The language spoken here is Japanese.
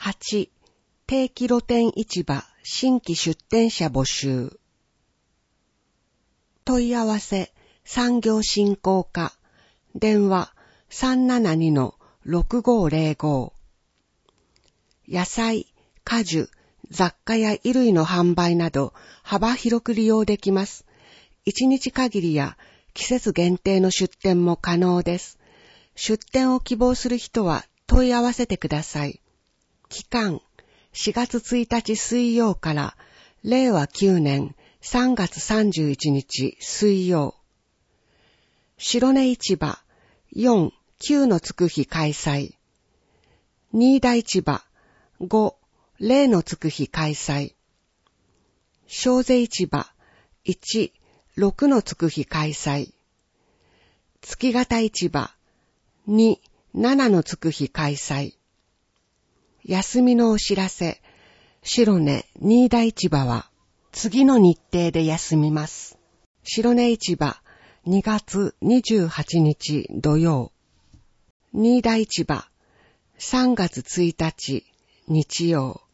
8、定期露店市場新規出店者募集。問い合わせ産業振興課、電話 372-6505。野菜、果樹、雑貨や衣類の販売など幅広く利用できます。1日限りや季節限定の出店も可能です。出店を希望する人は問い合わせてください。期間、4月1日水曜から令和9年3月31日水曜。白根市場4、9のつく日開催。新田市場5、0のつく日開催。正瀬市場1、6のつく日開催。月形市場2、7のつく日開催。休みのお知らせ、白根新田市場は次の日程で休みます。白根市場2月28日土曜。新田市場3月1日日曜。